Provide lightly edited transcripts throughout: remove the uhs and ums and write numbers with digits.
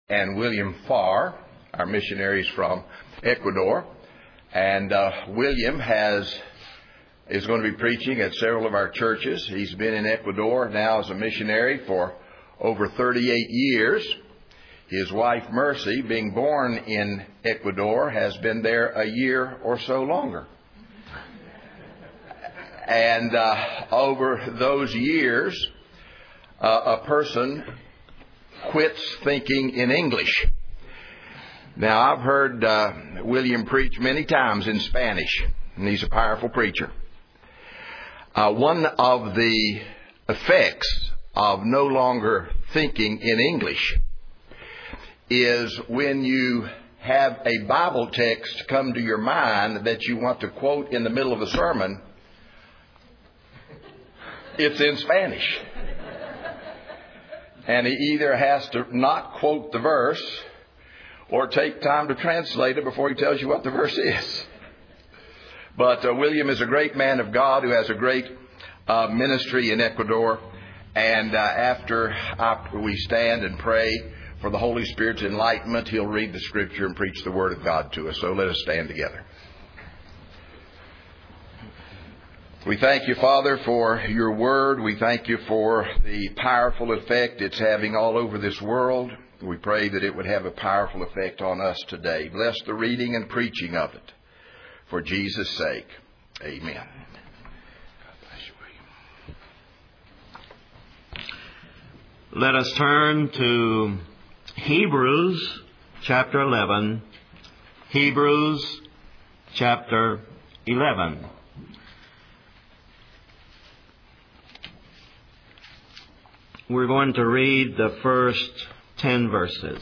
and William Farr, our missionaries from Ecuador. And William is going to be preaching at several of our churches. He's been in Ecuador now as a missionary for over 38 years. His wife, Mercy, being born in Ecuador, has been there a year or so longer. And over those years, a person quits thinking in English. Now, I've heard William preach many times in Spanish, and he's a powerful preacher. One of the effects of no longer thinking in English is when you have a Bible text come to your mind that you want to quote in the middle of a sermon, it's in Spanish. And he either has to not quote the verse or take time to translate it before he tells you what the verse is. But William is a great man of God who has a great ministry in Ecuador. And after we stand and pray for the Holy Spirit's enlightenment, he'll read the Scripture and preach the Word of God to us. So let us stand together. We thank you, Father, for your Word. We thank you for the powerful effect it's having all over this world. We pray that it would have a powerful effect on us today. Bless the reading and preaching of it. For Jesus' sake. Amen. God bless you, William. Let us turn to Hebrews chapter 11. Hebrews chapter 11. We're going to read the first 10 verses.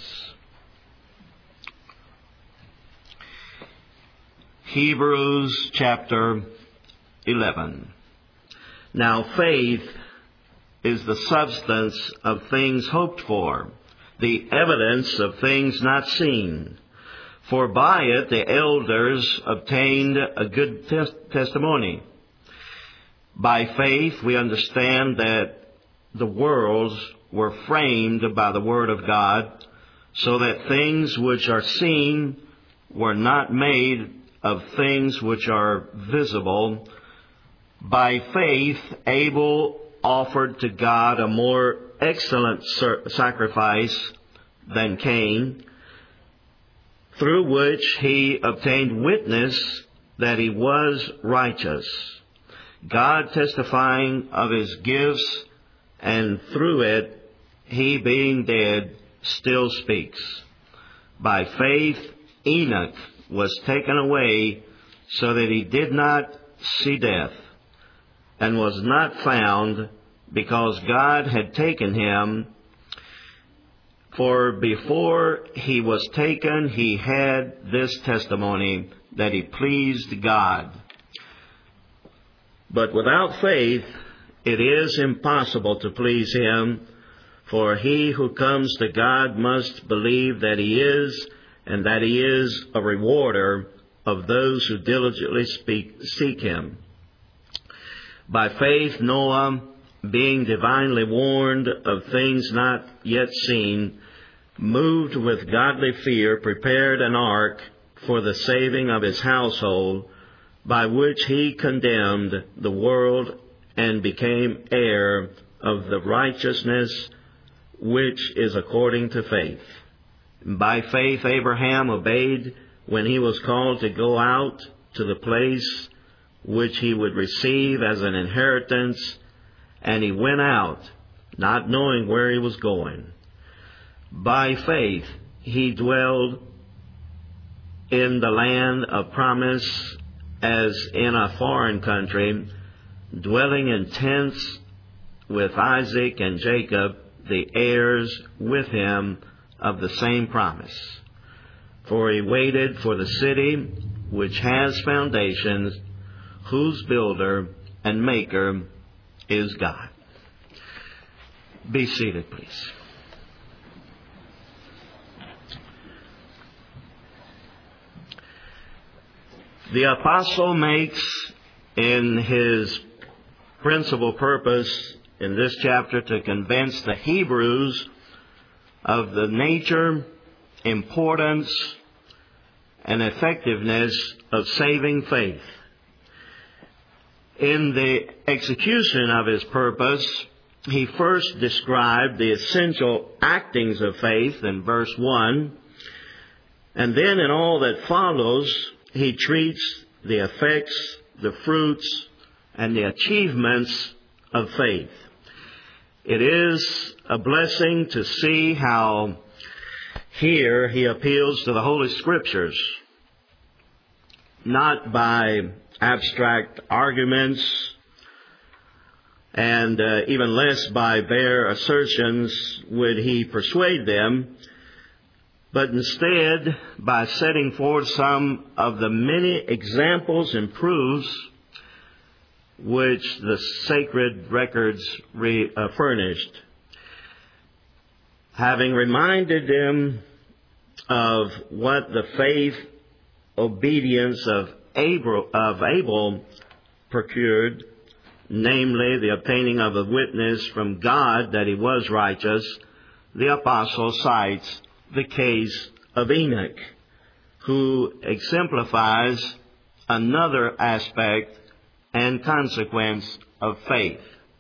Hebrews chapter 11. Now faith is the substance of things hoped for, the evidence of things not seen. For by it the elders obtained a good testimony. By faith we understand that the worlds were framed by the Word of God, so that things which are seen were not made of things which are visible. By faith Abel offered to God a more excellent sacrifice than Cain, through which he obtained witness that he was righteous, God testifying of his gifts, and through it, he being dead still speaks. By faith, Enoch was taken away so that he did not see death, and was not found because God had taken him. For before he was taken, he had this testimony, that he pleased God. But without faith, it is impossible to please him, for he who comes to God must believe that he is, and that he is a rewarder of those who diligently seek him. By faith Noah, being divinely warned of things not yet seen, moved with godly fear, prepared an ark for the saving of his household, by which he condemned the world and became heir of the righteousness which is according to faith. By faith Abraham obeyed when he was called to go out to the place which he would receive as an inheritance, and he went out, not knowing where he was going. By faith he dwelled in the land of promise as in a foreign country, dwelling in tents with Isaac and Jacob, the heirs with him of the same promise. For he waited for the city which has foundations, whose builder and maker is God. Be seated, please. The apostle makes in his principal purpose in this chapter to convince the Hebrews of the nature importance and effectiveness of saving faith. In the execution of his purpose, he first described the essential actings of faith in verse 1, and then in all that follows, he treats the effects, the fruits, and the achievements of faith. It is a blessing to see how here he appeals to the Holy Scriptures, not by abstract arguments and even less by bare assertions would he persuade them, but instead by setting forth some of the many examples and proofs which the sacred records furnished. Having reminded them of what the faith, obedience of Abel procured, namely the obtaining of a witness from God that he was righteous, the apostle cites the case of Enoch, who exemplifies another aspect and consequence of faith.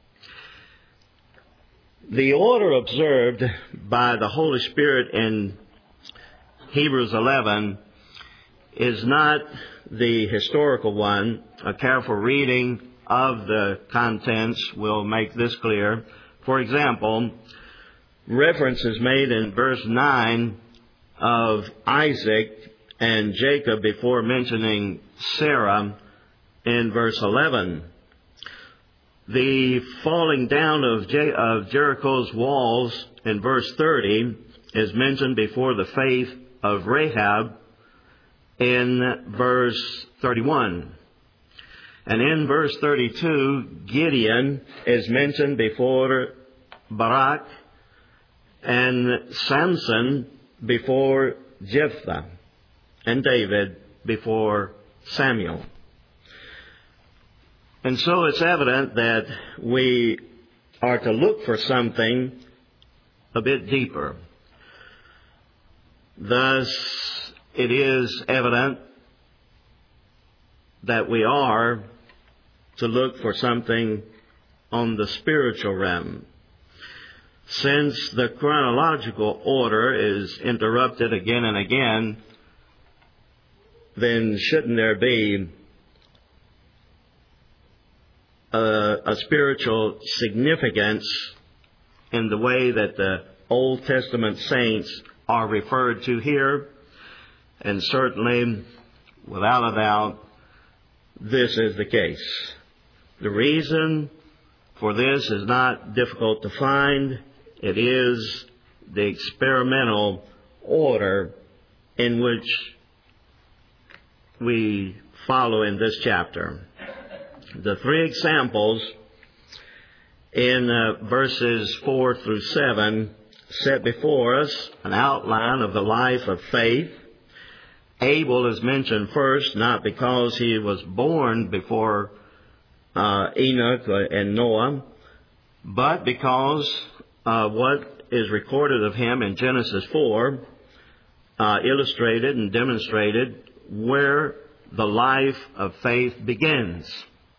The order observed by the Holy Spirit in Hebrews 11 is not the historical one. A careful reading of the contents will make this clear. For example, reference is made in verse 9 of Isaac and Jacob before mentioning Sarah in verse 11. The falling down of Jericho's walls in verse 30 is mentioned before the faith of Rahab in verse 31. And in verse 32, Gideon is mentioned before Barak and Samson before Jephthah and David before Samuel. And so it's evident that we are to look for something a bit deeper. Thus, it is evident that we are to look for something on the spiritual realm. Since the chronological order is interrupted again and again, then shouldn't there be a spiritual significance in the way that the Old Testament saints are referred to here? And certainly, without a doubt, this is the case. The reason for this is not difficult to find. It is the experimental order in which we follow in this chapter. The three examples in verses 4 through 7 set before us an outline of the life of faith. Abel is mentioned first, not because he was born before Enoch and Noah, but because what is recorded of him in Genesis 4 illustrated and demonstrated where the life of faith begins.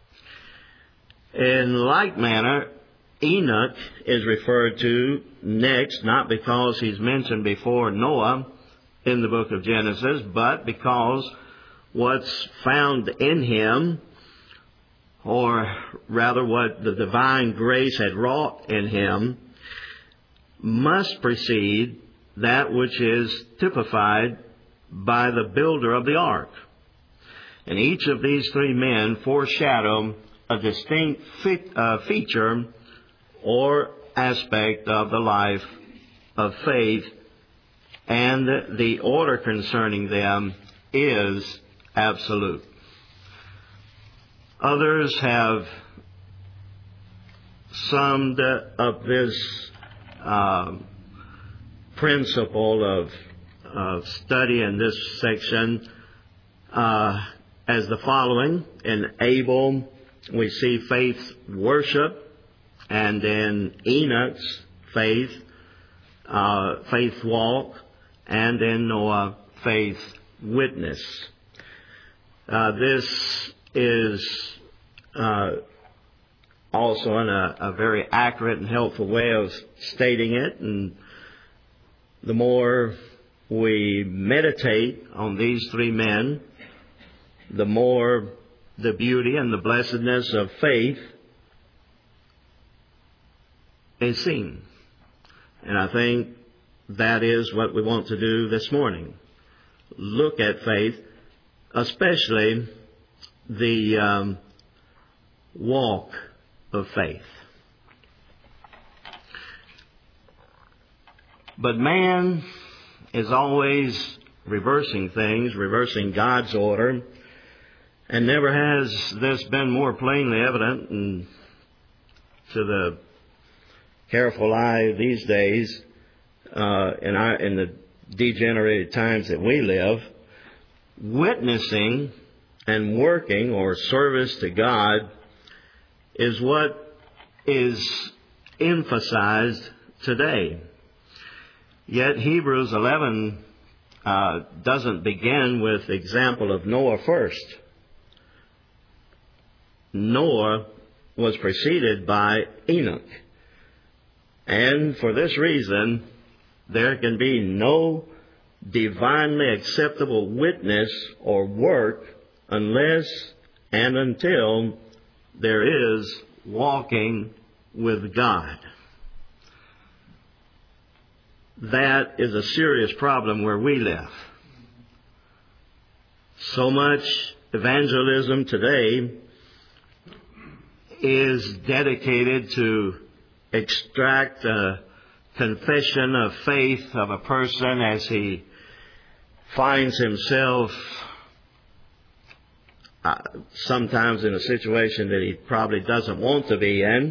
In like manner, Enoch is referred to next, not because he's mentioned before Noah in the book of Genesis, but because what's found in him, or rather what the divine grace had wrought in him, must precede that which is typified by the builder of the ark. And each of these three men foreshadow a distinct feature or aspect of the life of faith, and the order concerning them is absolute. Others have summed up this principle of study in this section as the following. In Abel, we see faith worship, and in Enoch's faith walk, and in Noah, faith witness. This is also in a very accurate and helpful way of stating it. And the more we meditate on these three men, the more the beauty and the blessedness of faith is seen. And I think that is what we want to do this morning. Look at faith, especially the walk of faith. But man is always reversing things, reversing God's order, and never has this been more plainly evident and to the careful eye these days in the degenerated times that we live. Witnessing and working or service to God is what is emphasized today. Yet Hebrews 11 doesn't begin with the example of Noah first. Noah was preceded by Enoch. And for this reason, there can be no divinely acceptable witness or work unless and until there is walking with God. That is a serious problem where we live. So much evangelism today is dedicated to extract a confession of faith of a person as he finds himself sometimes in a situation that he probably doesn't want to be in.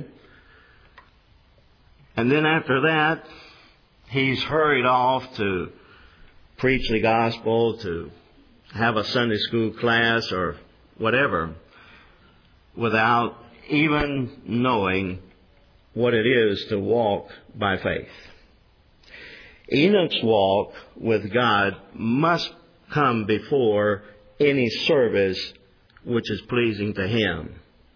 And then after that, he's hurried off to preach the gospel, to have a Sunday school class or whatever, without even knowing what it is to walk by faith. Enoch's walk with God must come before any service which is pleasing to Him.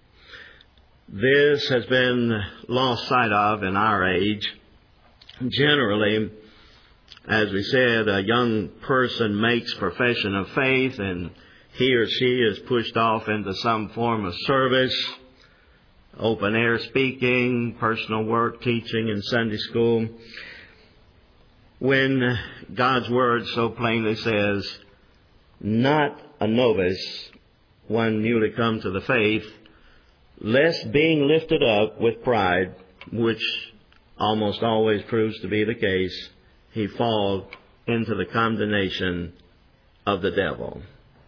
This has been lost sight of in our age. Generally, as we said, a young person makes profession of faith and he or she is pushed off into some form of service, open air speaking, personal work, teaching in Sunday school, when God's Word so plainly says, not a novice, one newly come to the faith, lest being lifted up with pride, which almost always proves to be the case, he fall into the condemnation of the devil.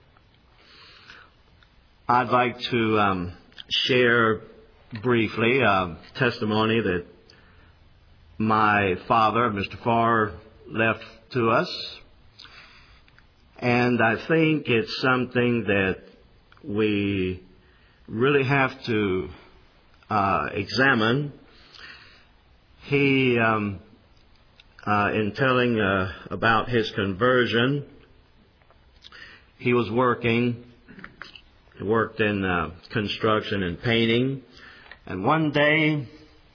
I'd like to share briefly a testimony that my father, Mr. Farr, left to us. And I think it's something that we really have to examine. He, in telling about his conversion, he was working. He worked in construction and painting. And one day,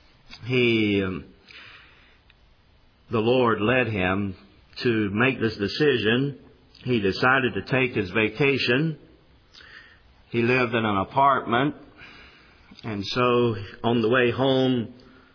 the Lord led him to make this decision. He decided to take his vacation. He lived in an apartment. And so on the way home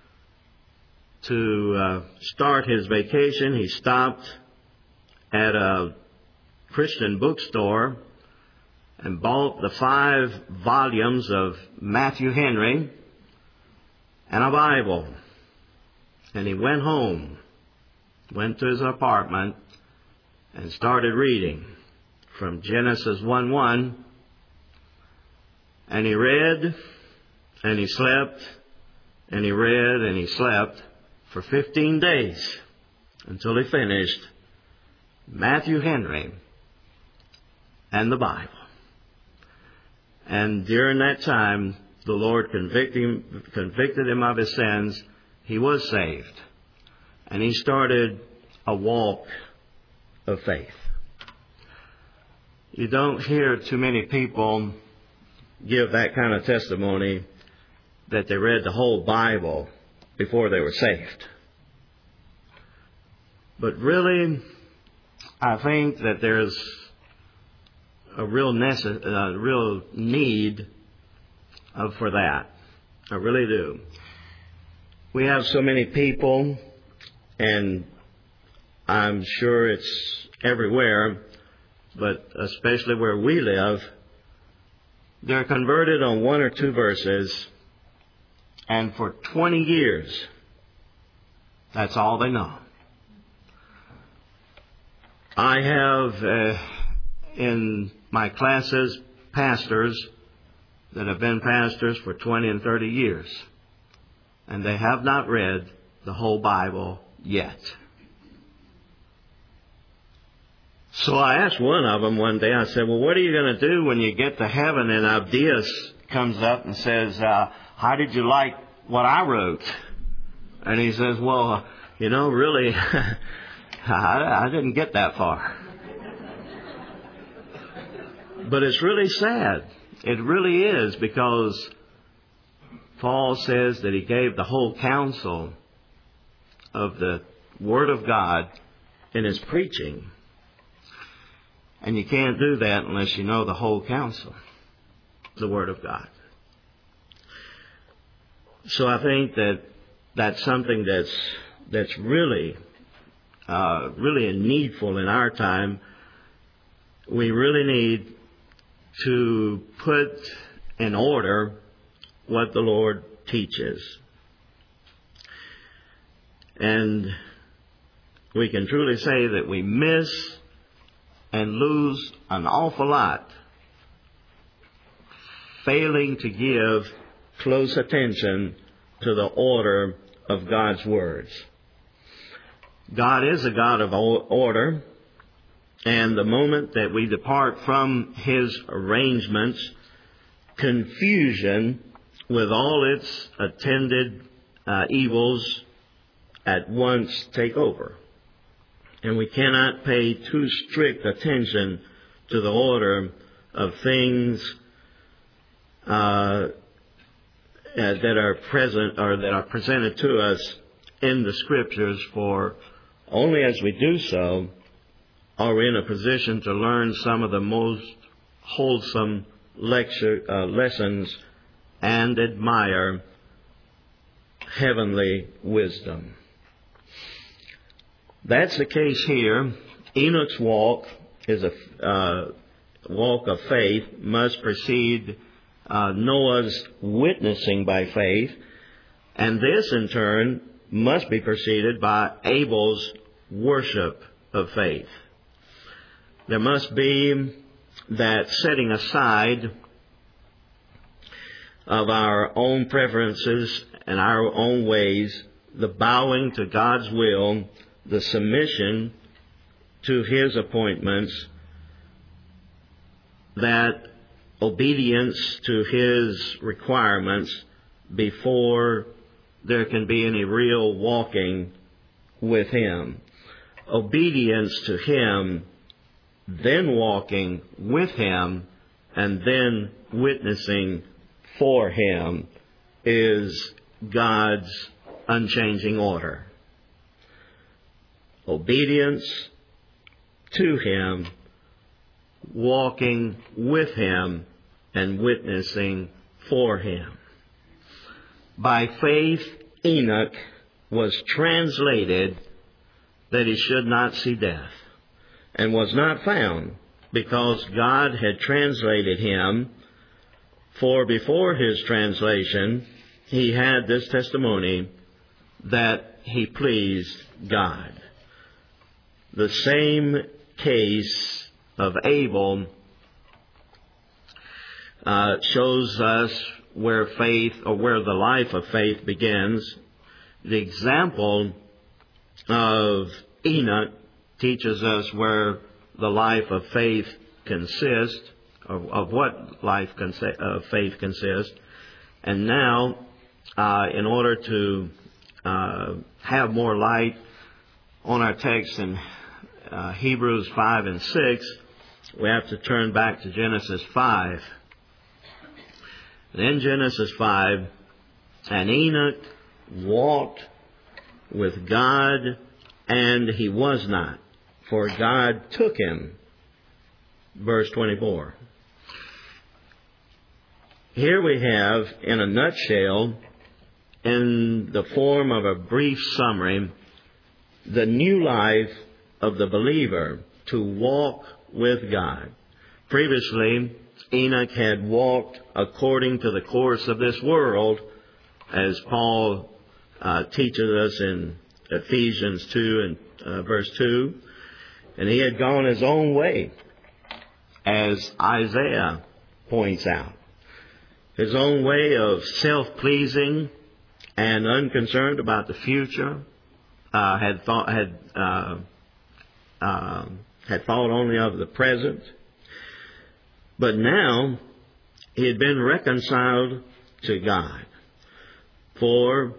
to start his vacation, he stopped at a Christian bookstore and bought the 5 volumes of Matthew Henry and a Bible. And he went home, went to his apartment, and started reading from Genesis 1:1. And he read, and he slept, and he read, and he slept for 15 days until he finished Matthew Henry and the Bible. And during that time, the Lord convicted him of his sins. He was saved. And he started a walk of faith. You don't hear too many people give that kind of testimony that they read the whole Bible before they were saved. But really, I think that there's a real need for that. I really do. We have so many people, and I'm sure it's everywhere, but especially where we live, they're converted on one or two verses, and for 20 years, that's all they know. I have in my classes pastors that have been pastors for 20 and 30 years, and they have not read the whole Bible yet. So I asked one of them one day, I said, well, what are you going to do when you get to heaven and Abdias comes up and says, how did you like what I wrote? And he says, well, really, I didn't get that far. But it's really sad. It really is, because Paul says that he gave the whole counsel of the Word of God in his preaching. And you can't do that unless you know the whole counsel, the Word of God. So I think that that's something that's really needful in our time. We really need to put in order what the Lord teaches. And we can truly say that we miss and lose an awful lot failing to give close attention to the order of God's words. God is a God of order, and the moment that we depart from His arrangements, confusion with all its attended evils at once take over. And we cannot pay too strict attention to the order of things that are present or that are presented to us in the Scriptures, for only as we do so are we in a position to learn some of the most wholesome lessons and admire heavenly wisdom. That's the case here. Enoch's walk is a walk of faith, must precede Noah's witnessing by faith, and this in turn must be preceded by Abel's worship of faith. There must be that setting aside of our own preferences and our own ways, the bowing to God's will, the submission to His appointments, that obedience to His requirements before there can be any real walking with Him. Obedience to Him, then walking with Him, and then witnessing for Him is God's unchanging order. Obedience to Him, walking with Him, and witnessing for Him. By faith, Enoch was translated that he should not see death, and was not found, because God had translated him. For before his translation, he had this testimony that he pleased God. The same case of Abel shows us where faith, or where the life of faith begins. The example of Enoch teaches us where the life of faith consists, of what life of faith consists. And now, in order to have more light on our text and Hebrews 5 and 6, we have to turn back to Genesis 5. And in Genesis 5, and Enoch walked with God, and he was not, for God took him. Verse 24. Here we have, in a nutshell, in the form of a brief summary, the new life of the believer to walk with God. Previously, Enoch had walked according to the course of this world, as Paul teaches us in Ephesians 2 and verse 2. And he had gone his own way, as Isaiah points out. His own way of self-pleasing and unconcerned about the future, had thought only of the present. But now he had been reconciled to God. For,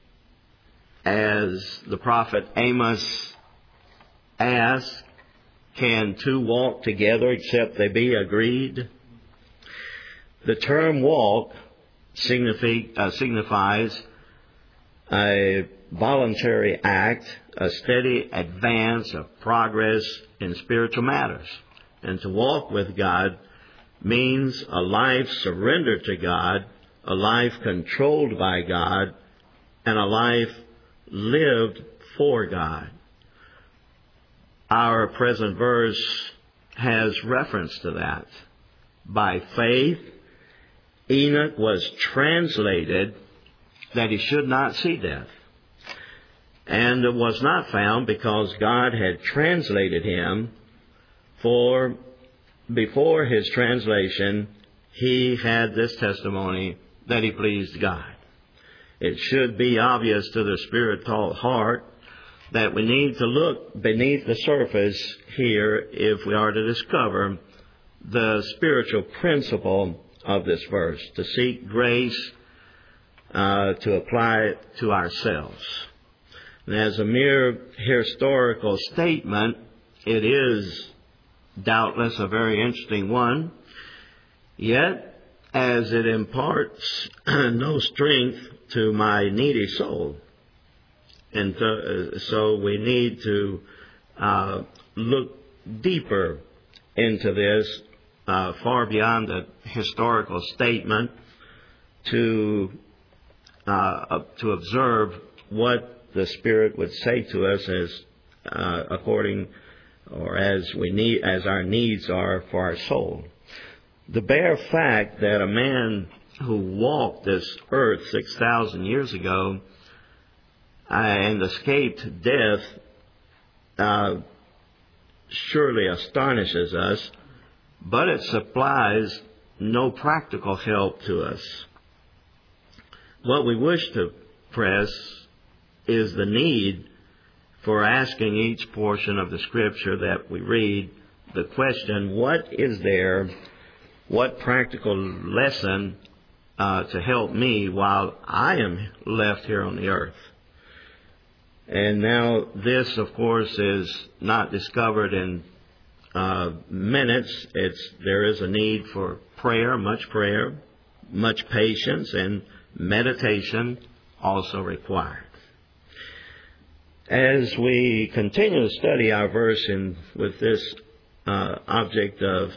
as the prophet Amos asked, can two walk together except they be agreed? The term walk signifies a voluntary act, a steady advance of progress in spiritual matters. And to walk with God means a life surrendered to God, a life controlled by God, and a life lived for God. Our present verse has reference to that. By faith, Enoch was translated that he should not see death, and was not found because God had translated him, for before his translation he had this testimony that he pleased God. It should be obvious to the Spirit-taught heart that we need to look beneath the surface here if we are to discover the spiritual principle of this verse, to seek grace to apply it to ourselves. And as a mere historical statement, it is doubtless a very interesting one, yet as it imparts no strength to my needy soul. And so we need to look deeper into this, far beyond the historical statement, to observe what the Spirit would say to us as according or as we need, as our needs are for our soul. The bare fact that a man who walked this earth 6,000 years ago and escaped death surely astonishes us, but it supplies no practical help to us. What we wish to press is the need for asking each portion of the Scripture that we read the question, what is there, what practical lesson to help me while I am left here on the earth? And now this, of course, is not discovered in minutes. There is a need for prayer, much patience, and meditation also required. As we continue to study our verse with this object of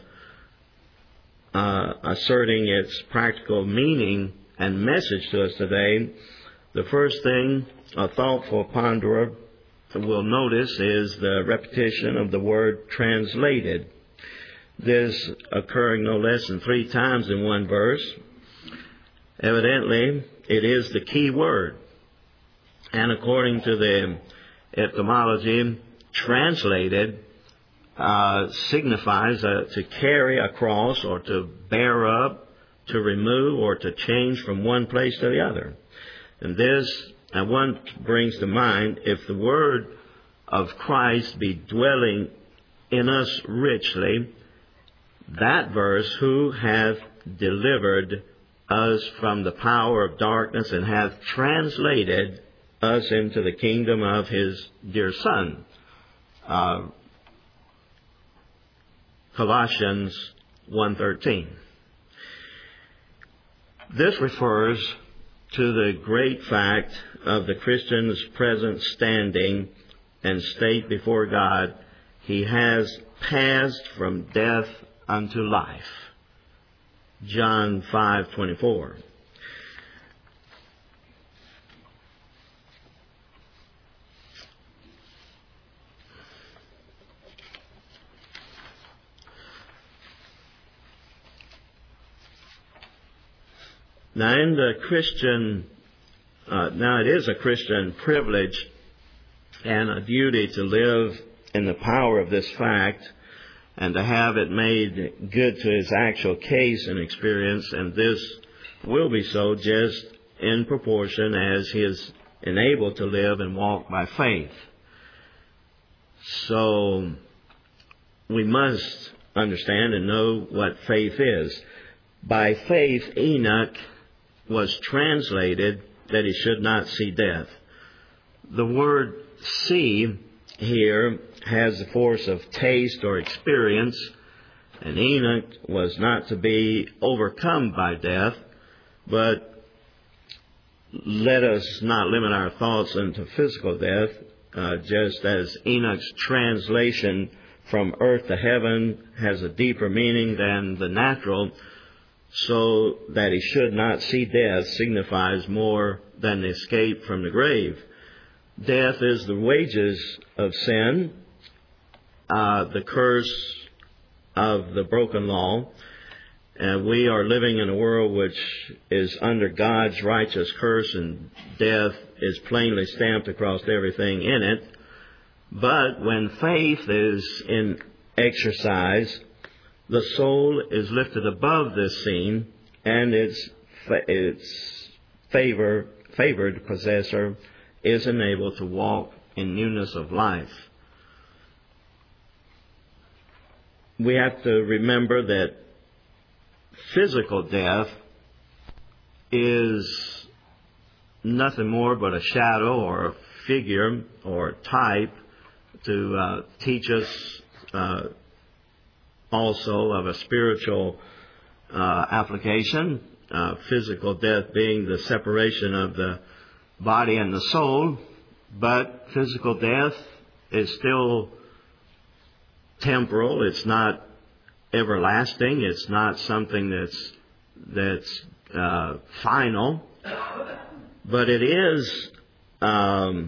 asserting its practical meaning and message to us today, the first thing a thoughtful ponderer will notice is the repetition of the word translated. This occurring no less than 3 times in one verse. Evidently, it is the key word. And according to the etymology, translated signifies to carry across or to bear up, to remove or to change from one place to the other. And this, one brings to mind, if the word of Christ be dwelling in us richly, that verse, who hath delivered us from the power of darkness and hath translated us into the kingdom of His dear Son, Colossians 1:13. This refers to the great fact of the Christian's present standing and state before God. He has passed from death unto life. John 5:24. Now, it is a Christian privilege and a duty to live in the power of this fact and to have it made good to his actual case and experience, and this will be so just in proportion as he is enabled to live and walk by faith. So, we must understand and know what faith is. By faith, Enoch was translated that he should not see death. The word see here has the force of taste or experience, and Enoch was not to be overcome by death, but let us not limit our thoughts into physical death, just as Enoch's translation from earth to heaven has a deeper meaning than the natural, so that he should not see death signifies more than the escape from the grave. Death is the wages of sin, the curse of the broken law, and we are living in a world which is under God's righteous curse, and death is plainly stamped across everything in it. But when faith is in exercise, the soul is lifted above this scene, and its favored possessor is enabled to walk in newness of life. We have to remember that physical death is nothing more but a shadow or a figure or a type to teach us also of a spiritual application, physical death being the separation of the body and the soul, but physical death is still temporal. It's not everlasting. It's not something that's final, but it is a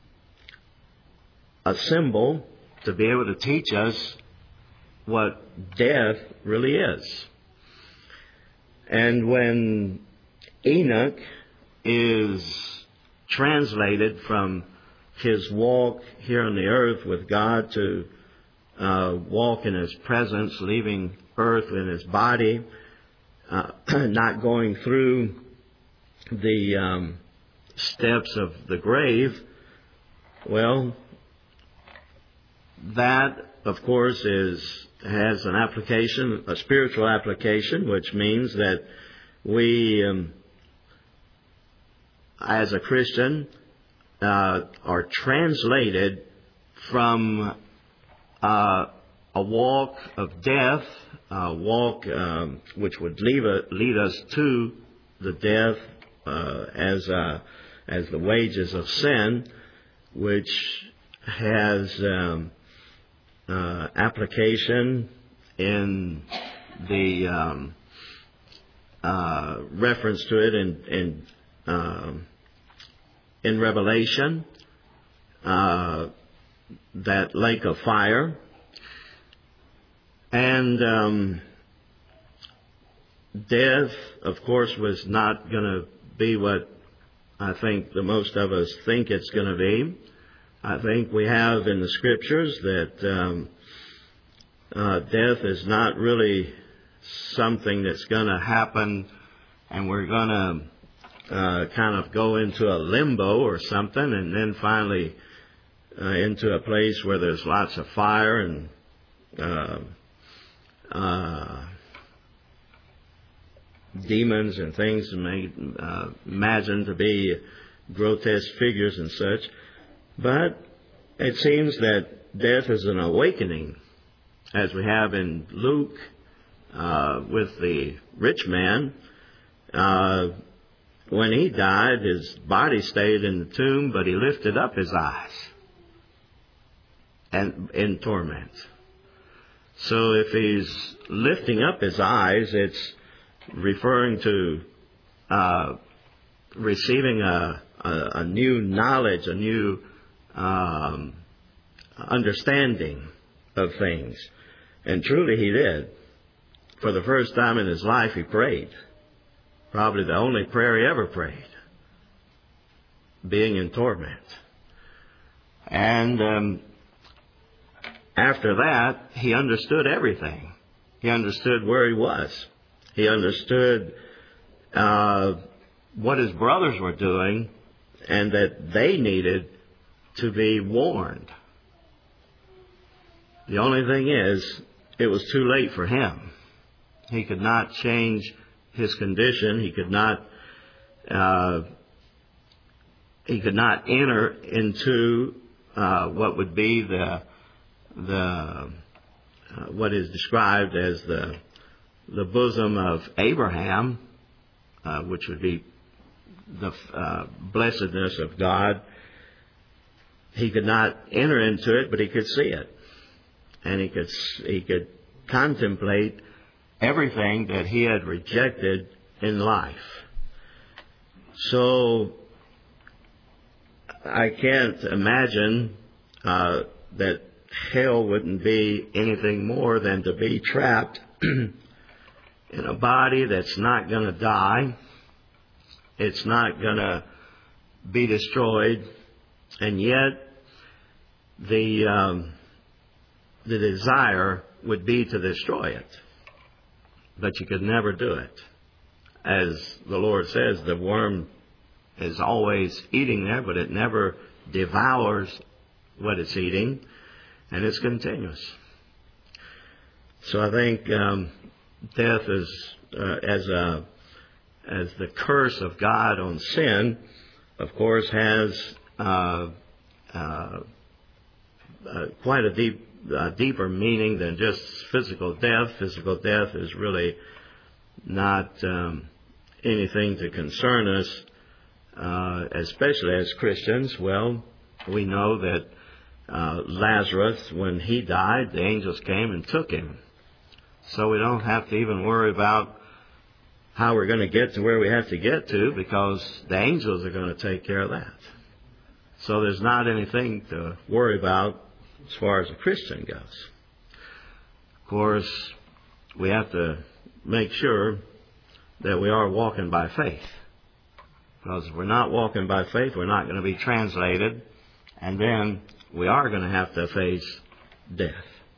symbol to be able to teach us what death really is. And when Enoch is translated from his walk here on the earth with God to walk in His presence, leaving earth in his body, not going through the steps of the grave, well, that, of course, has an application, a spiritual application, which means that we, as a Christian, are translated from a walk of death, a walk which would lead us to the death as the wages of sin, which has application in the reference to it in Revelation, that lake of fire. And death, of course, was not going to be what I think the most of us think it's going to be. I think we have in the Scriptures that death is not really something that's going to happen and we're going to kind of go into a limbo or something and then finally into a place where there's lots of fire and demons and things imagined to be grotesque figures and such. But it seems that death is an awakening as we have in Luke with the rich man. When he died, his body stayed in the tomb, but he lifted up his eyes and in torment. So if he's lifting up his eyes, it's referring to receiving a new knowledge, a new understanding of things. And truly he did. For the first time in his life he prayed. Probably the only prayer he ever prayed. Being in torment. And after that, he understood everything. He understood where he was. He understood what his brothers were doing and that they needed to be warned. The only thing is, it was too late for him. He could not change his condition. He could not enter into what would be the what is described as the bosom of Abraham, which would be the blessedness of God. He could not enter into it, but he could see it, and he could contemplate everything that he had rejected in life. So I can't imagine that hell wouldn't be anything more than to be trapped in a body that's not going to die. It's not going to be destroyed, and yet the desire would be to destroy it. But you could never do it. As the Lord says, the worm is always eating there, but it never devours what it's eating, and it's continuous. So I think death is as the curse of God on sin, of course, has quite a deeper meaning than just physical death. Physical death is really not anything to concern us, especially as Christians. Well, we know that Lazarus, when he died, the angels came and took him. So we don't have to even worry about how we're going to get to where we have to get to, because the angels are going to take care of that. So there's not anything to worry about as far as a Christian goes. Of course, we have to make sure that we are walking by faith. Because if we're not walking by faith, we're not going to be translated, and then we are going to have to face death.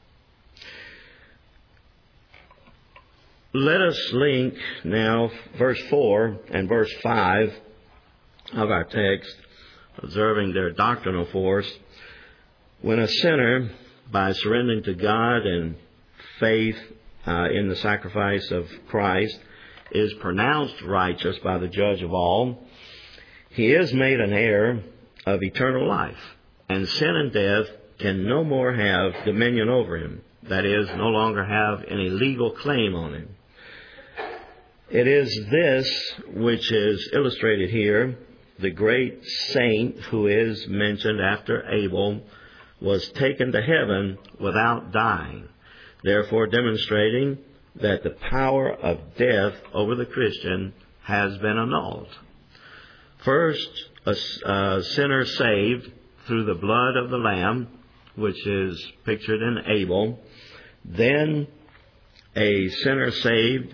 Let us link now verse 4 and verse 5 of our text, observing their doctrinal force. When a sinner, by surrendering to God and faith in the sacrifice of Christ, is pronounced righteous by the judge of all, he is made an heir of eternal life, and sin and death can no more have dominion over him. That is, no longer have any legal claim on him. It is this which is illustrated here. The great saint who is mentioned after Abel was taken to heaven without dying, therefore demonstrating that the power of death over the Christian has been annulled. First, a sinner saved through the blood of the Lamb, which is pictured in Abel. Then a sinner saved,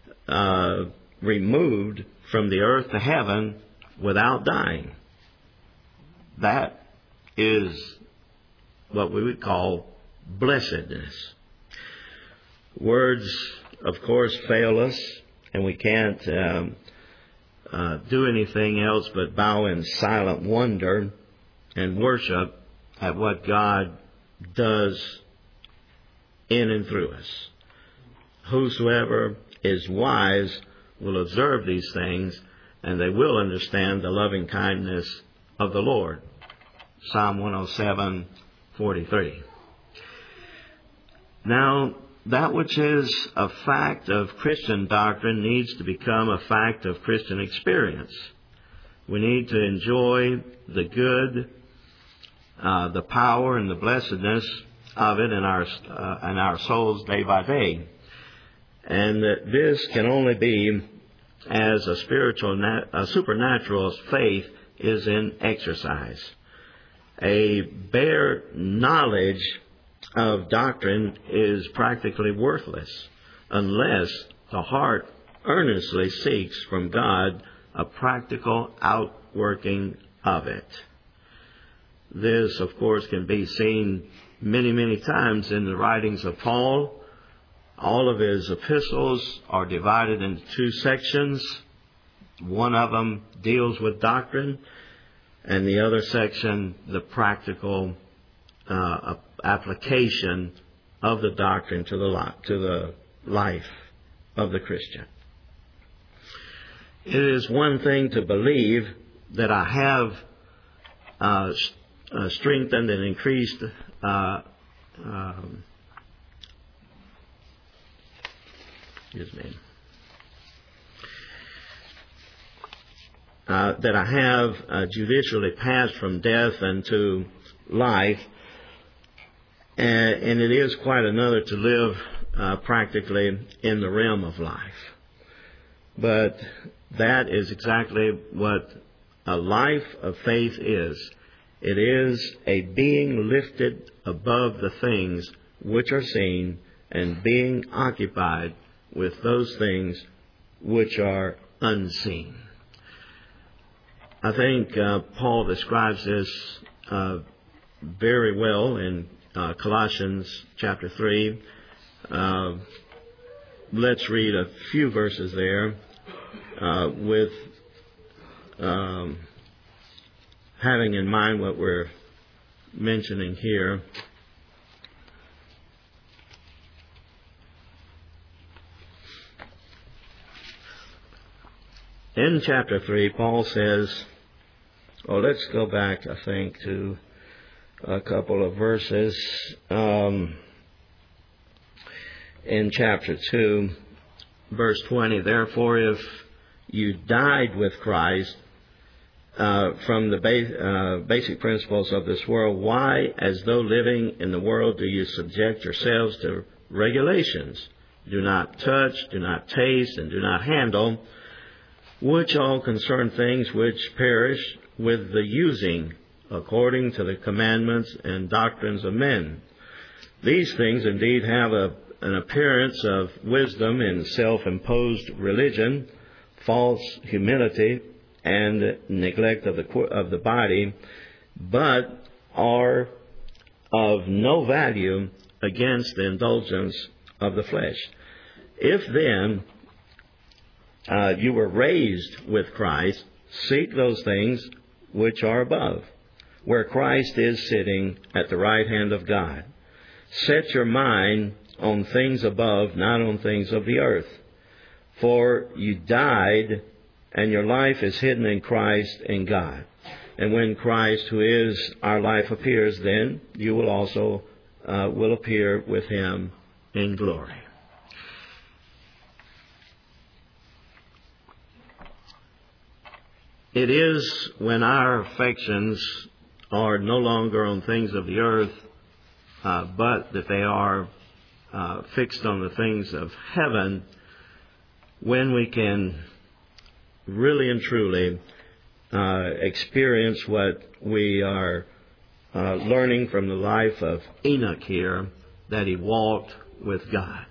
removed from the earth to heaven without dying. That is what we would call blessedness. Words, of course, fail us, and we can't do anything else but bow in silent wonder and worship at what God does in and through us. Whosoever is wise will observe these things, and they will understand the loving kindness of the Lord. Psalm 107:43. Now, that which is a fact of Christian doctrine needs to become a fact of Christian experience. We need to enjoy the good, the power, and the blessedness of it in our souls day by day. And that this can only be as a supernatural faith is in exercise. A bare knowledge of doctrine is practically worthless unless the heart earnestly seeks from God a practical outworking of it. This, of course, can be seen many, many times in the writings of Paul. All of his epistles are divided into two sections. One of them deals with doctrine, and the other section, the practical application of the doctrine to the life of the Christian. It is one thing to believe that I have strengthened and increased that I have judicially passed from death unto life, and it is quite another to live practically in the realm of life. But that is exactly what a life of faith is. It is a being lifted above the things which are seen and being occupied with those things which are unseen. I think Paul describes this very well in Colossians chapter 3. Let's read a few verses there with having in mind what we're mentioning here. In chapter 3, Paul says, let's go back, I think, to a couple of verses. In chapter 2, verse 20, therefore, if you died with Christ from the basic principles of this world, why, as though living in the world, do you subject yourselves to regulations? Do not touch, do not taste, and do not handle, which all concern things which perish with the using, according to the commandments and doctrines of men. These things indeed have an appearance of wisdom in self-imposed religion, false humility, and neglect of the body, but are of no value against the indulgence of the flesh. If then you were raised with Christ, seek those things which are above, where Christ is sitting at the right hand of God. Set your mind on things above, not on things of the earth. For you died, and your life is hidden in Christ in God. And when Christ, who is our life, appears, then you will also will appear with Him in glory. It is when our affections are no longer on things of the earth, but that they are fixed on the things of heaven, when we can really and truly experience what we are learning from the life of Enoch here, that he walked with God.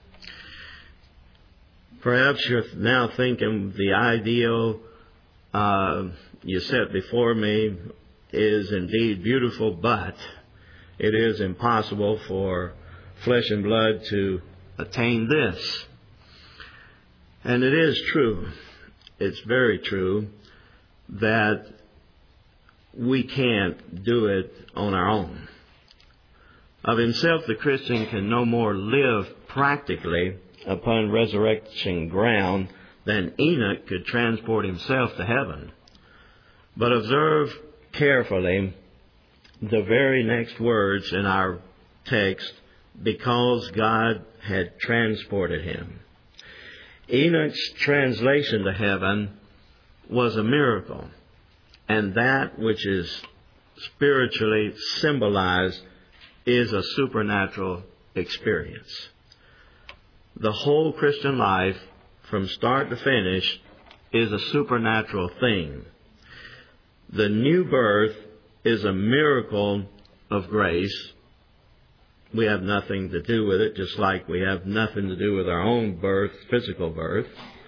Perhaps you're now thinking the ideal you set before me is indeed beautiful, but it is impossible for flesh and blood to attain this. And it is true, it's very true, that we can't do it on our own. Of himself, the Christian can no more live practically upon resurrection ground than Enoch could transport himself to heaven. But observe carefully the very next words in our text because God had transported him. Enoch's translation to heaven was a miracle, and that which is spiritually symbolized is a supernatural experience. The whole Christian life, from start to finish, is a supernatural thing. The new birth is a miracle of grace. We have nothing to do with it, just like we have nothing to do with our own birth, physical birth.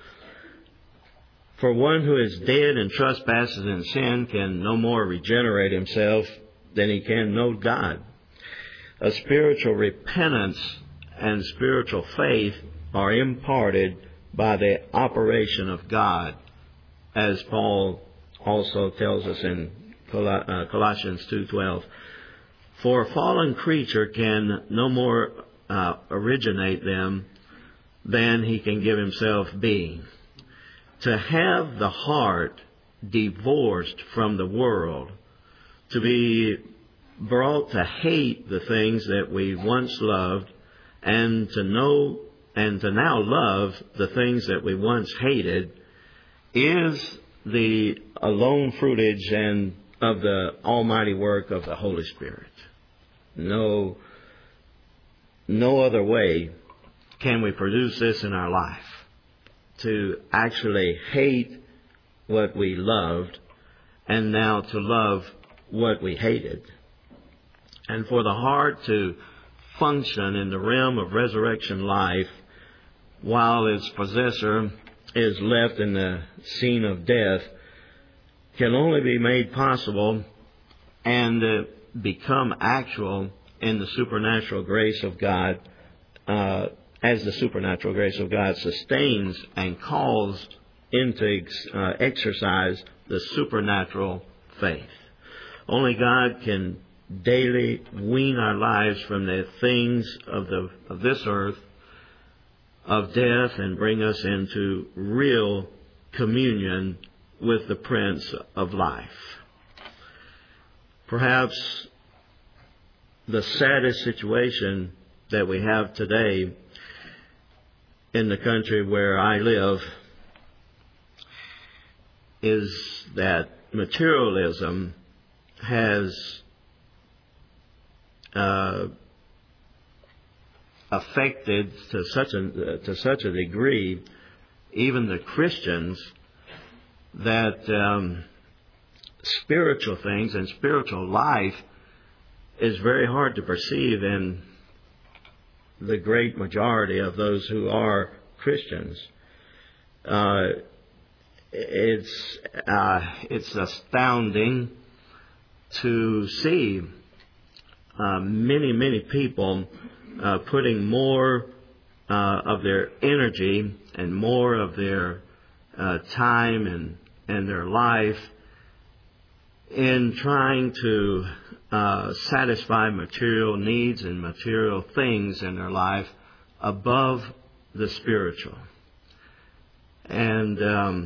For one who is dead in trespasses and sin can no more regenerate himself than he can know God. A spiritual repentance and spiritual faith are imparted by the operation of God, as Paul also tells us in Colossians 2:12. For a fallen creature can no more originate them than he can give himself being. To have the heart divorced from the world, to be brought to hate the things that we once loved, and to know and to now love the things that we once hated, is the alone fruitage and of the almighty work of the Holy Spirit. No other way can we produce this in our life. To actually hate what we loved and now to love what we hated. And for the heart to function in the realm of resurrection life while its possessor is left in the scene of death can only be made possible and become actual in the supernatural grace of God, as the supernatural grace of God sustains and calls into exercise the supernatural faith. Only God can daily wean our lives from the things of this earth, of death, and bring us into real communion with the Prince of Life. Perhaps the saddest situation that we have today in the country where I live is that materialism has affected to such a degree even the Christians that spiritual things and spiritual life is very hard to perceive in the great majority of those who are Christians. It's astounding to see many people putting more of their energy and more of their time and their life in trying to satisfy material needs and material things in their life above the spiritual. And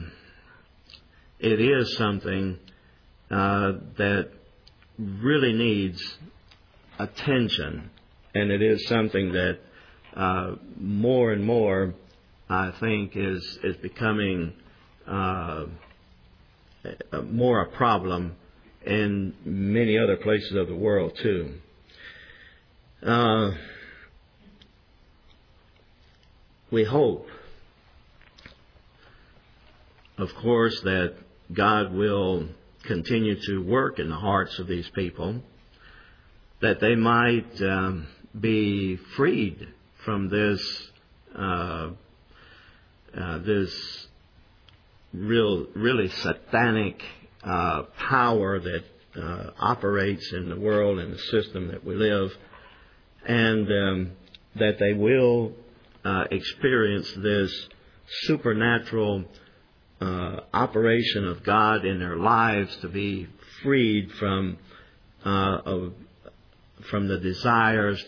it is something that really needs attention, and it is something that more and more, I think, is becoming more a problem in many other places of the world too. We hope, of course, that God will continue to work in the hearts of these people, that they might be freed from this really satanic power that operates in the world and the system that we live, and that they will experience this supernatural operation of God in their lives, to be freed from the desires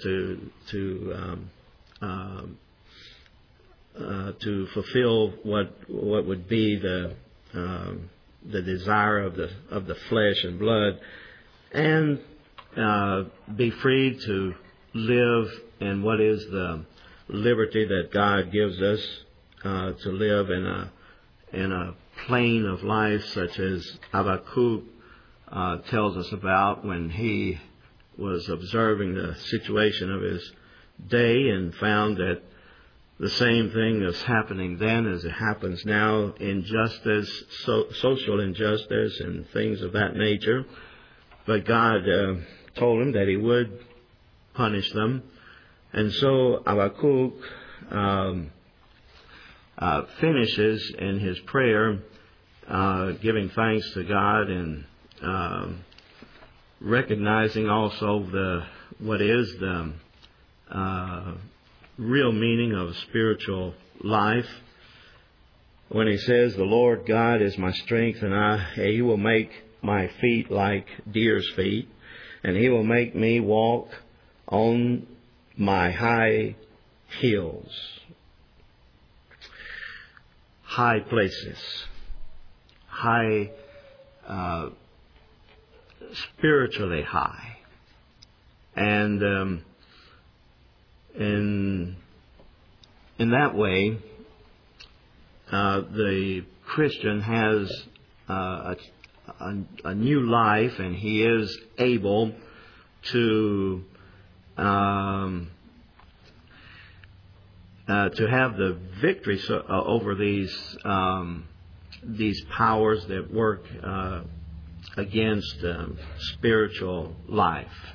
to fulfill what would be the desire of the flesh and blood, and be freed to live in what is the liberty that God gives us to live in a plane of life such as Habakkuk tells us about when he was observing the situation of his day and found that the same thing is happening then as it happens now, injustice, social injustice and things of that nature. But God told him that He would punish them. And so Habakkuk finishes in his prayer giving thanks to God and recognizing also what is the real meaning of spiritual life. When he says, "The Lord God is my strength, and He will make my feet like deer's feet, and He will make me walk on my high hills." High places. High, spiritually high. And in that way, the Christian has a new life, and he is able to have the victory over these powers that work against spiritual life.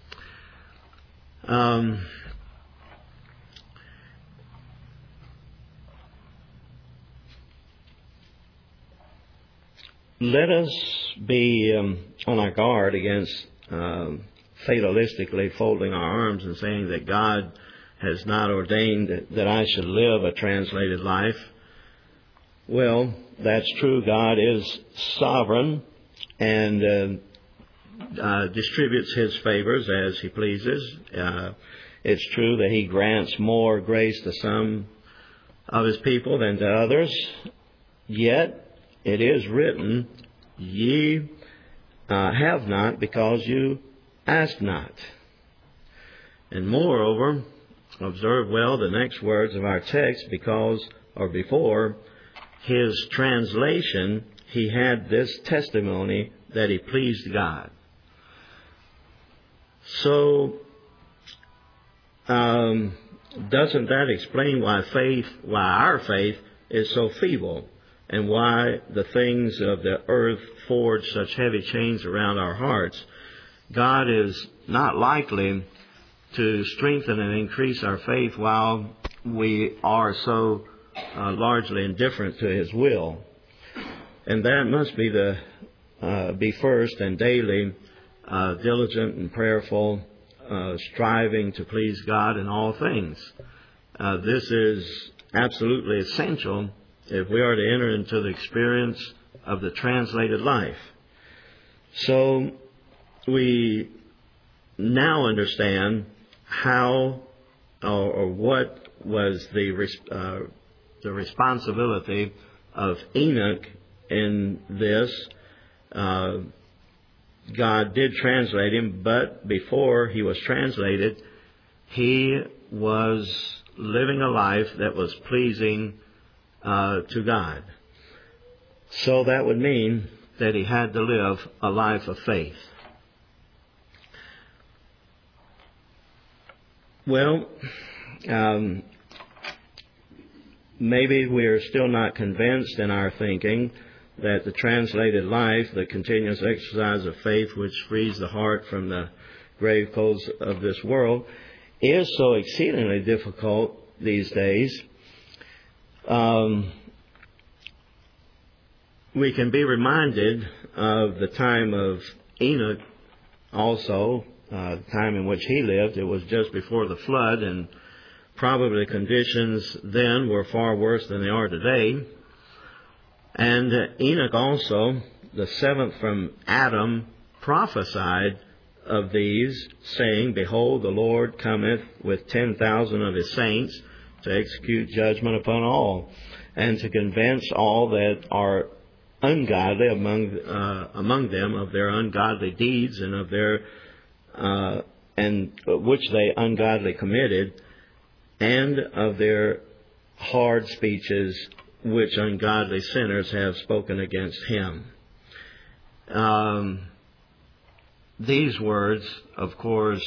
Let us be on our guard against fatalistically folding our arms and saying that God has not ordained that I should live a translated life. Well, that's true. God is sovereign and distributes His favors as He pleases. It's true that He grants more grace to some of His people than to others. Yet, it is written, "Ye have not because you ask not." And moreover, observe well the next words of our text, because, or before, his translation, he had this testimony that he pleased God. So, doesn't that explain why our faith is so feeble, and why the things of the earth forge such heavy chains around our hearts? God is not likely to strengthen and increase our faith while we are so largely indifferent to His will. And that must be be first and daily diligent and prayerful, striving to please God in all things. This is absolutely essential if we are to enter into the experience of the translated life. So we now understand how or what was the responsibility of Enoch in this. God did translate him, but before he was translated, he was living a life that was pleasing to God. So that would mean that he had to live a life of faith. Well, maybe we're still not convinced in our thinking that the translated life, the continuous exercise of faith which frees the heart from the grave clothes of this world, is so exceedingly difficult these days. We can be reminded of the time of Enoch also, the time in which he lived. It was just before the flood, and probably the conditions then were far worse than they are today. And Enoch also, the seventh from Adam, prophesied of these, saying, "Behold, the Lord cometh with 10,000 of His saints to execute judgment upon all, and to convince all that are ungodly among them of their ungodly deeds, and of their and which they ungodly committed, and of their hard speeches which ungodly sinners have spoken against him. These words, of course,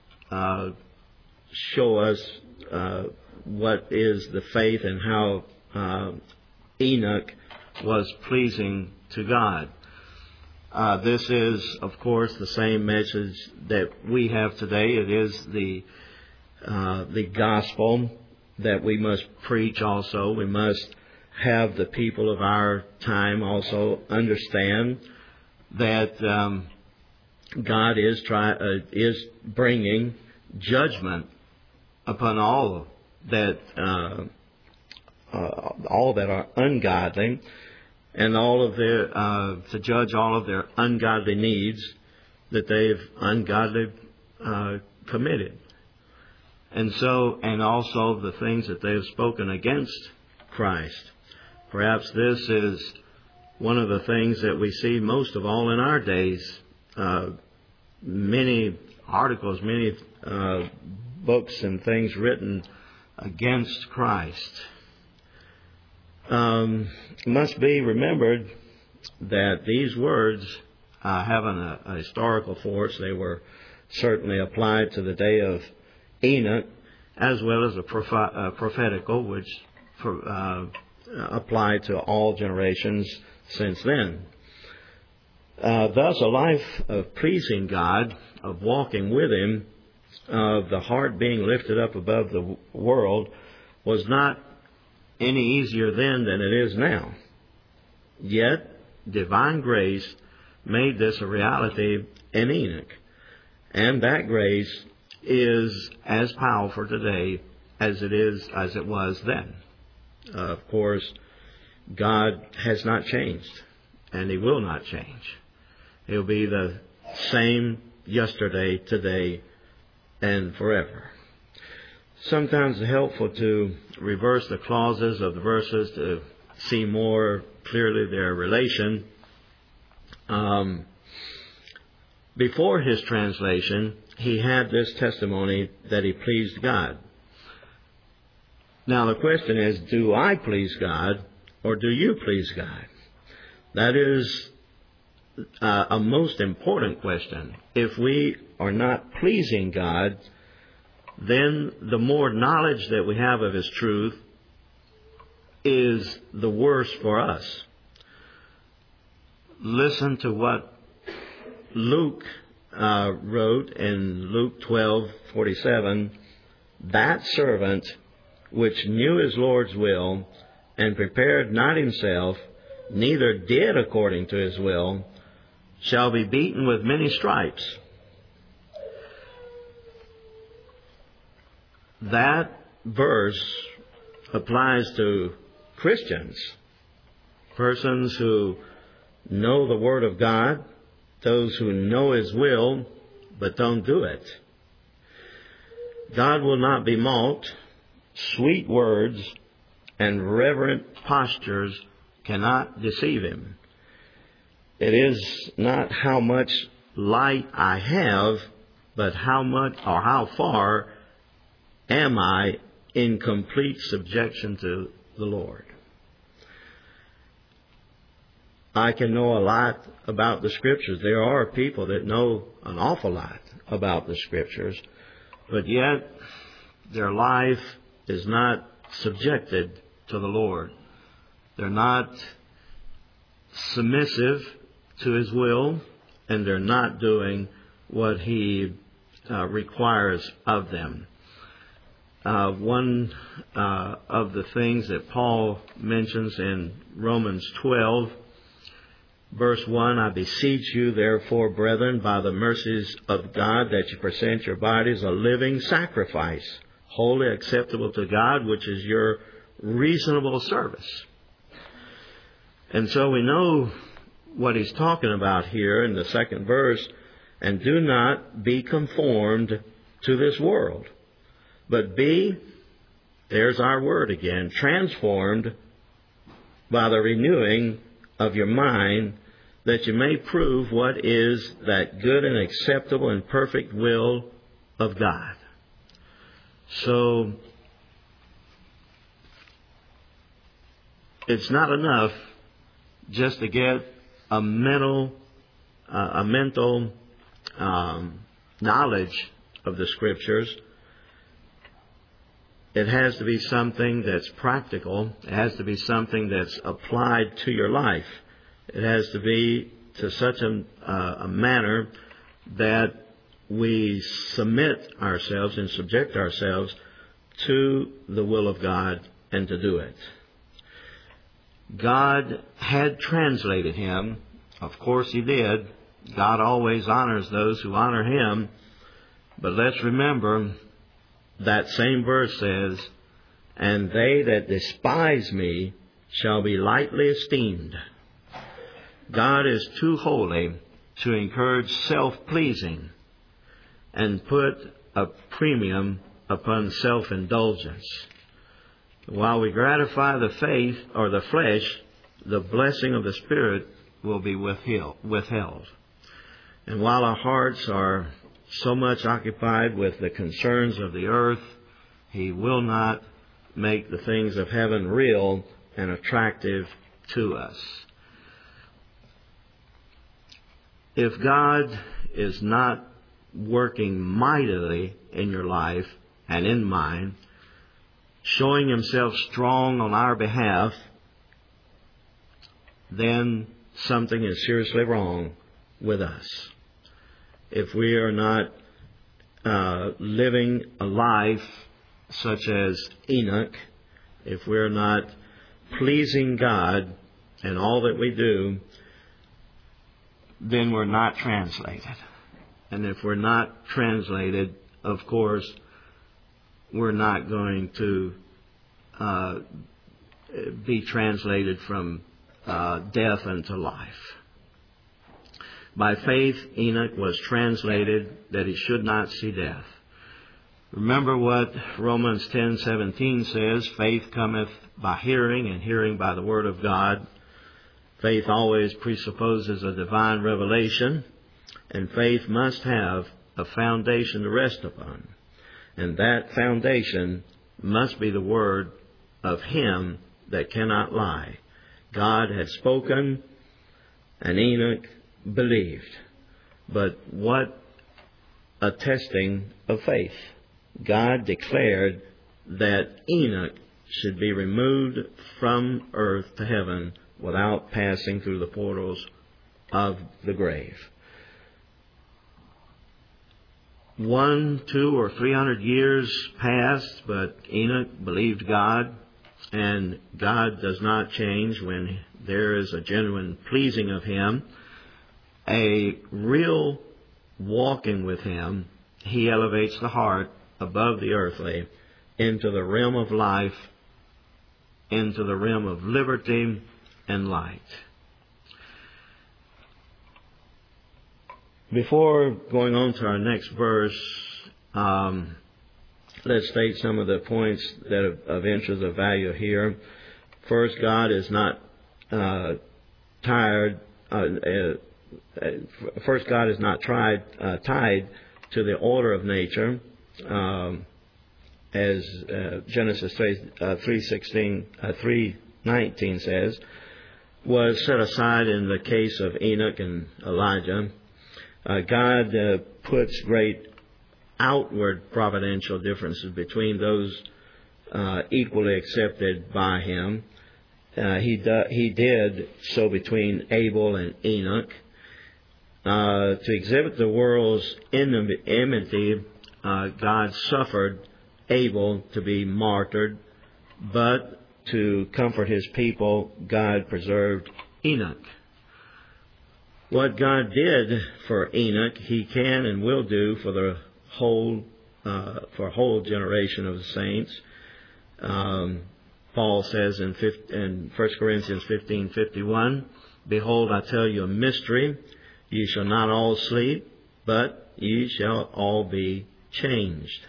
show us what is the faith and how Enoch was pleasing to God. This is, of course, the same message that we have today. It is the gospel that we must preach also. We must have the people of our time also understand that God is bringing judgment upon all that are ungodly, and all of their to judge all of their ungodly needs that they've ungodly committed, and also the things that they have spoken against Christ. Perhaps this is one of the things that we see most of all in our days. Many articles, many books and things written against Christ. It must be remembered that these words have a historical force. They were certainly applied to the day of Enoch, as well as a prophetical, which applied to all generations since then. Thus, a life of pleasing God, of walking with Him, of the heart being lifted up above the world, was not any easier then than it is now. Yet, divine grace made this a reality in Enoch. And that grace is as powerful today as it was then. Of course, God has not changed, and He will not change. He'll be the same yesterday, today, and forever. Sometimes it's helpful to reverse the clauses of the verses to see more clearly their relation. Before his translation, he had this testimony that he pleased God. Now the question is, do I please God, or do you please God? That is a most important question. If we are not pleasing God, then the more knowledge that we have of His truth is the worse for us. Listen to what Luke wrote in Luke 12:47. That servant which knew his Lord's will, and prepared not himself, neither did according to his will, shall be beaten with many stripes. That verse applies to Christians, persons who know the Word of God, those who know His will, but don't do it. God will not be mocked. Sweet words and reverent postures cannot deceive Him. It is not how much light I have, but how much or how far am I in complete subjection to the Lord. I can know a lot about the Scriptures. There are people that know an awful lot about the Scriptures, but yet their life is not subjected to the Lord. They're not submissive to His will, and they're not doing what He requires of them. One of the things that Paul mentions in Romans 12, verse 1, I beseech you, therefore, brethren, by the mercies of God, that you present your bodies a living sacrifice, wholly acceptable to God, which is your reasonable service. And so we know what he's talking about here in the second verse, and do not be conformed to this world, but be, there's our word again, transformed by the renewing of your mind, that you may prove what is that good and acceptable and perfect will of God. So, it's not enough just to get a mental knowledge of the Scriptures. It has to be something that's practical. It has to be something that's applied to your life. It has to be to such a manner that we submit ourselves and subject ourselves to the will of God and to do it. God had translated him. Of course He did. God always honors those who honor Him. But let's remember that same verse says, "And they that despise me shall be lightly esteemed." God is too holy to encourage self-pleasing and put a premium upon self-indulgence. While we gratify the faith or the flesh, the blessing of the Spirit will be withheld. And while our hearts are so much occupied with the concerns of the earth, He will not make the things of heaven real and attractive to us. If God is not working mightily in your life and in mine, showing Himself strong on our behalf, then something is seriously wrong with us. If we are not living a life such as Enoch, if we're not pleasing God in all that we do, then we're not translated. And if we're not translated, of course, we're not going to be translated from death unto life. By faith, Enoch was translated that he should not see death. Remember what Romans 10:17 says, "Faith cometh by hearing, and hearing by the Word of God." Faith always presupposes a divine revelation, and faith must have a foundation to rest upon. And that foundation must be the Word of Him that cannot lie. God had spoken, and Enoch believed. But what a testing of faith. God declared that Enoch should be removed from earth to heaven without passing through the portals of the grave. 100, 200, or 300 years passed, but Enoch believed God, and God does not change when there is a genuine pleasing of Him. A real walking with Him, He elevates the heart above the earthly into the realm of life, into the realm of liberty and light. Before going on to our next verse, let's state some of the points that are of interest, of value here. First, God is not tied to the order of nature, as Genesis 3:19 says, was set aside in the case of Enoch and Elijah. God puts great outward providential differences between those equally accepted by Him. He did so between Abel and Enoch. To exhibit the world's enmity, God suffered Abel to be martyred, but to comfort His people, God preserved Enoch. What God did for Enoch, He can and will do for the whole generation of the saints. Paul says in 1 Corinthians 15:51, "Behold, I tell you a mystery. Ye shall not all sleep, but ye shall all be changed."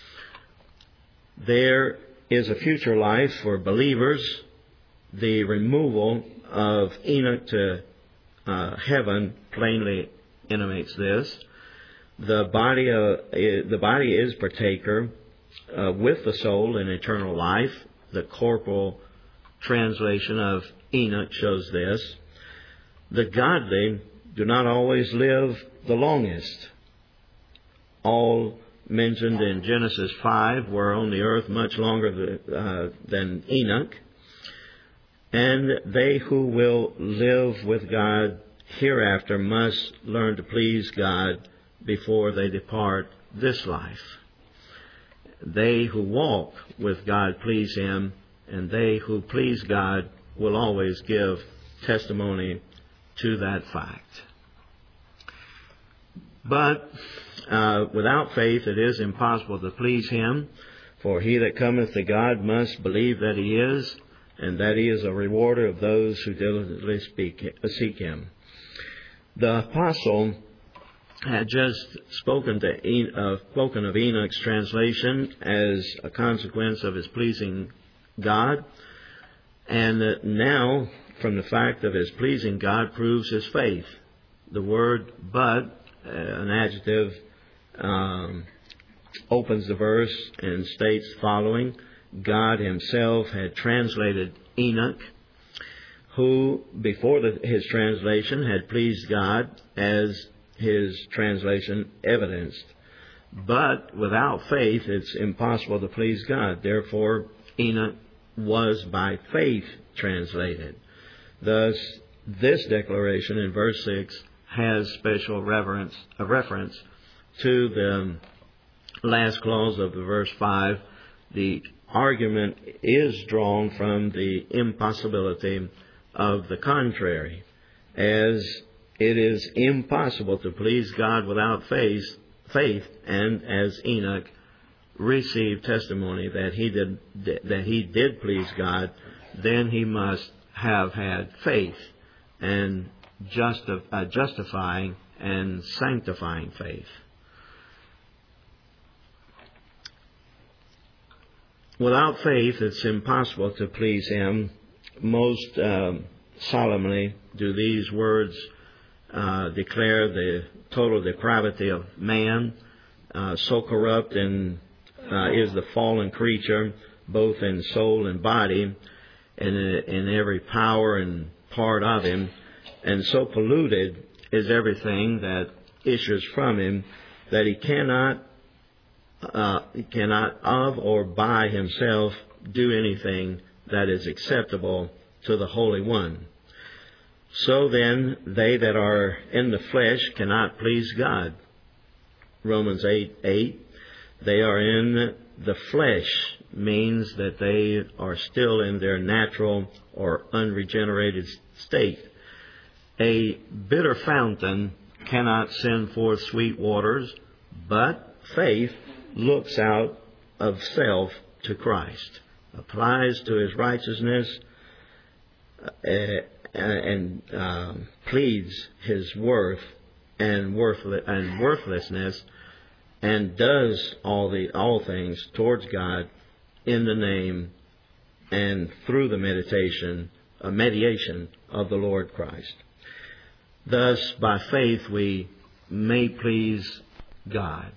There is a future life for believers. The removal of Enoch to heaven plainly intimates this. The body is partaker with the soul in eternal life. The corporal translation of Enoch shows this. The godly do not always live the longest. All mentioned in Genesis 5 were on the earth much longer than Enoch. And they who will live with God hereafter must learn to please God before they depart this life. They who walk with God please Him, and they who please God will always give testimony to that fact. But without faith it is impossible to please Him, for he that cometh to God must believe that He is, and that He is a rewarder of those who diligently seek Him. The apostle had just spoken of Enoch's translation as a consequence of his pleasing God, and now, from the fact of his pleasing God, proves his faith. The word "but," an adjective, opens the verse and states the following: God Himself had translated Enoch, who before his translation had pleased God, as his translation evidenced. But without faith it's impossible to please God. Therefore, Enoch was by faith translated. Thus, this declaration in verse 6 has special reference to the last clause of the verse 5. The argument is drawn from the impossibility of the contrary, as it is impossible to please God without faith, and as Enoch received testimony that he did please God, then he must have had faith, and justifying and sanctifying faith. Without faith, it's impossible to please Him. Most solemnly do these words declare the total depravity of man. So corrupt is the fallen creature, both in soul and body, and in every power and part of him, and so polluted is everything that issues from him, that he cannot of or by himself do anything that is acceptable to the Holy One. So then, they that are in the flesh cannot please God. Romans 8:8. They are in the flesh means that they are still in their natural or unregenerated state. A bitter fountain cannot send forth sweet waters, but faith looks out of self to Christ, applies to His righteousness, and pleads His worth and worthlessness, and does all things towards God in the name and through the mediation of the Lord Christ. Thus, by faith, we may please God.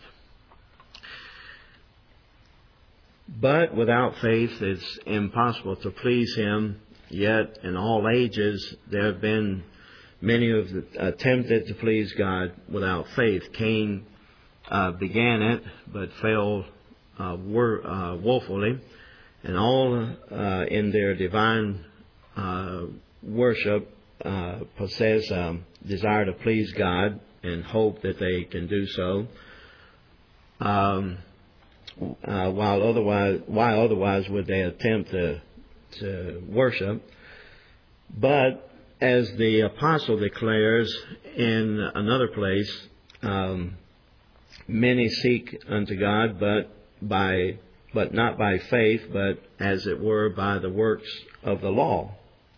But without faith, it's impossible to please Him. Yet, in all ages, there have been many who have attempted to please God without faith. Cain began it, but failed woefully. And all in their divine worship possess a desire to please God and hope that they can do so. Why otherwise would they attempt to worship? But as the apostle declares in another place, many seek unto God, but not by faith, but as it were by the works of the law.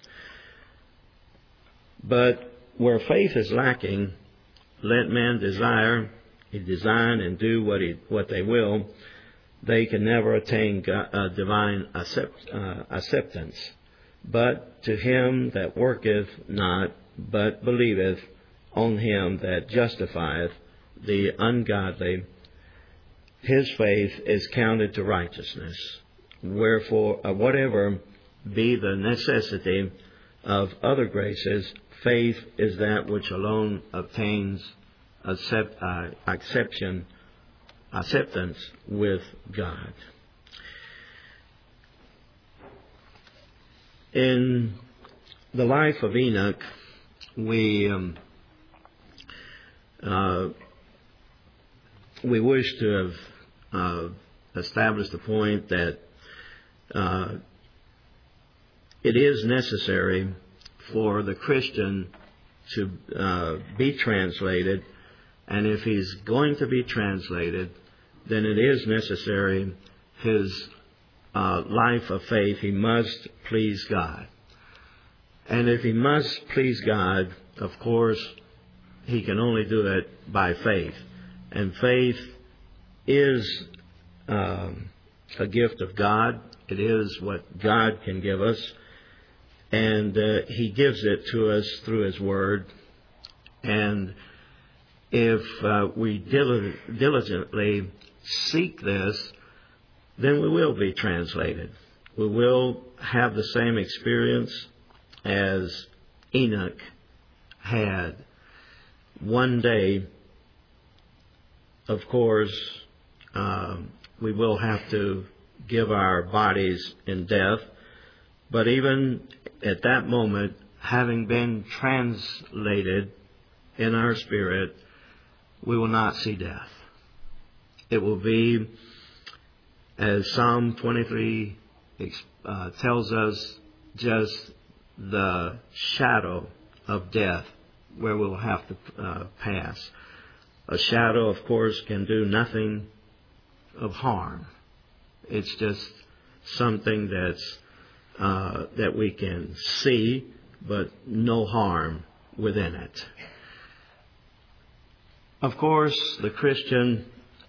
But where faith is lacking, let man design and do what they will, they can never attain divine acceptance. But to him that worketh not, but believeth on Him that justifieth, the ungodly, his faith is counted to righteousness. Wherefore, whatever be the necessity of other graces, faith is that which alone obtains acceptance with God. In the life of Enoch, we wish to have established the point that it is necessary for the Christian to be translated, and if he's going to be translated, then it is necessary his life of faith, he must please God. And if he must please God, of course, he can only do it by faith. And faith is a gift of God. It is what God can give us. And He gives it to us through His Word. And if we diligently seek this, then we will be translated. We will have the same experience as Enoch had. One day, of course, we will have to give our bodies in death, but even at that moment, having been translated in our spirit, we will not see death. It will be, as Psalm 23 tells us, just the shadow of death where we'll have to pass. A shadow, of course, can do nothing of harm. It's just something that's that we can see, but no harm within it. Of course, the Christian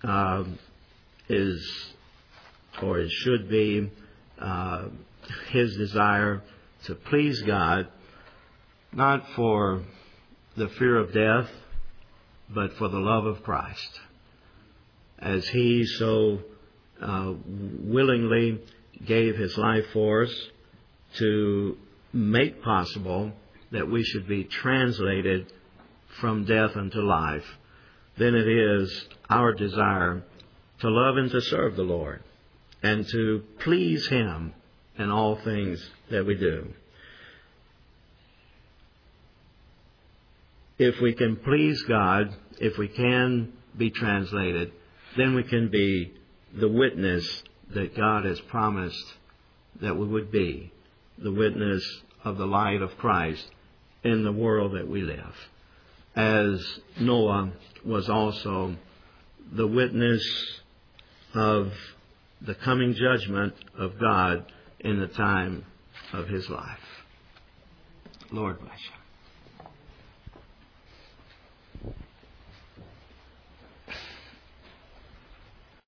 is, or it should be, his desire to please God, not for the fear of death, but for the love of Christ. As He so willingly gave His life for us to make possible that we should be translated from death unto life, then it is our desire to love and to serve the Lord and to please Him in all things that we do. If we can please God, if we can be translated, then we can be the witness that God has promised that we would be, the witness of the light of Christ in the world that we live. As Noah was also the witness of the coming judgment of God in the time of his life. Lord bless you.